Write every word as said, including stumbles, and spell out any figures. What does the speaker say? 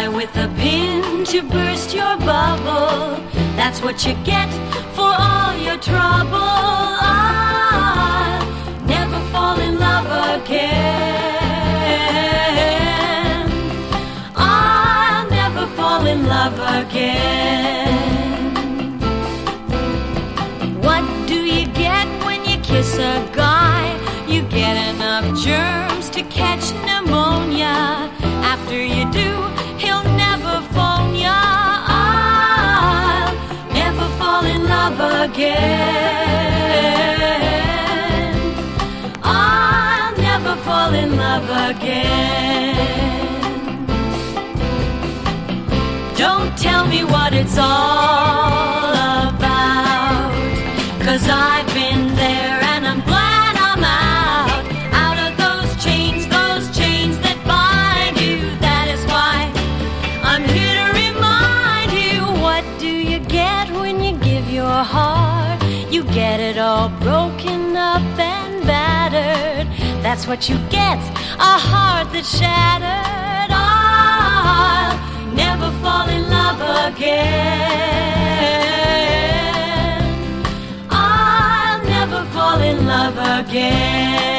try with a pin to burst your bubble. That's what you get for all your trouble. I'll never fall in love again. I'll never fall in love again. What do you get when you kiss a guy? You get enough germs to catch pneumonia. After you do, he'll never phone ya. I'll never fall in love again. I'll never fall in love again. Don't tell me what it's all about, 'cause I've been there and I'm glad I'm out. Out of those chains, those chains that bind you. That is why I'm here to remind you. What do you get when you give your heart? You get it all broken up and battered. That's what you get, a heart that's shattered. I'll never fall in love again. I'll never fall in love again.